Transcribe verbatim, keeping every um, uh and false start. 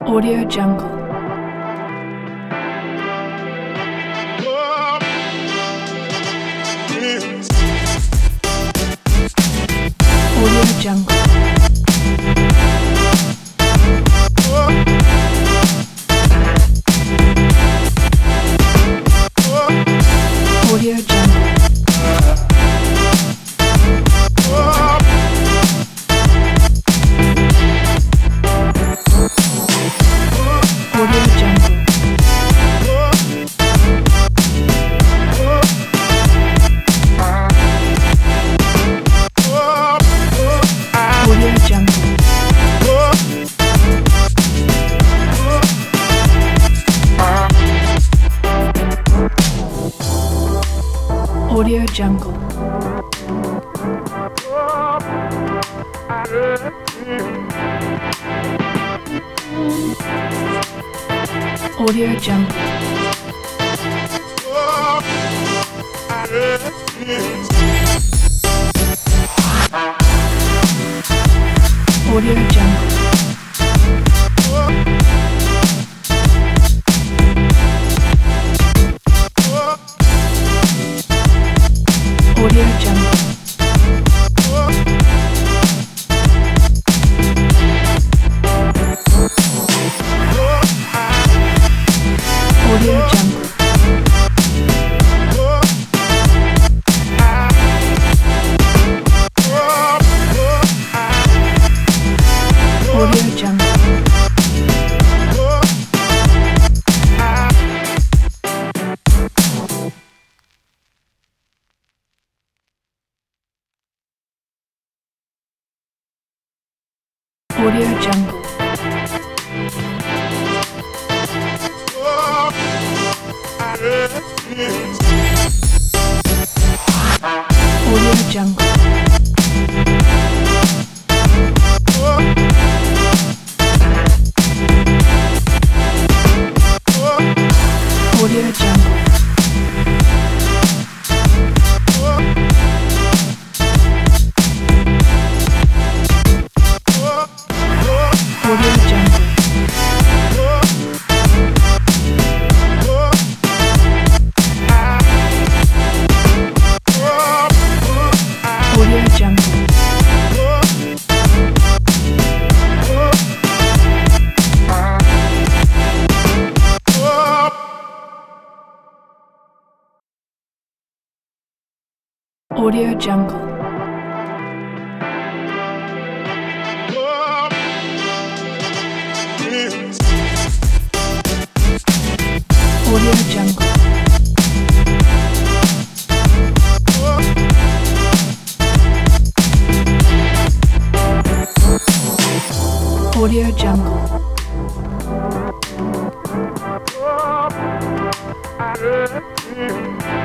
Audio Jungle. Audio Jungle. Audio Jungle. Audio Jungle. Audio Jungle. Audio Jungle. Audio Jungle. Audio Jungle. Audio Jungle. Audio Jungle. Audio Jungle. Audio Jungle. Audio Jungle. Audio Jungle. Audio Jungle. Audio Jungle. Audio Jungle. Audio Jungle. Audio Jungle. Yeah.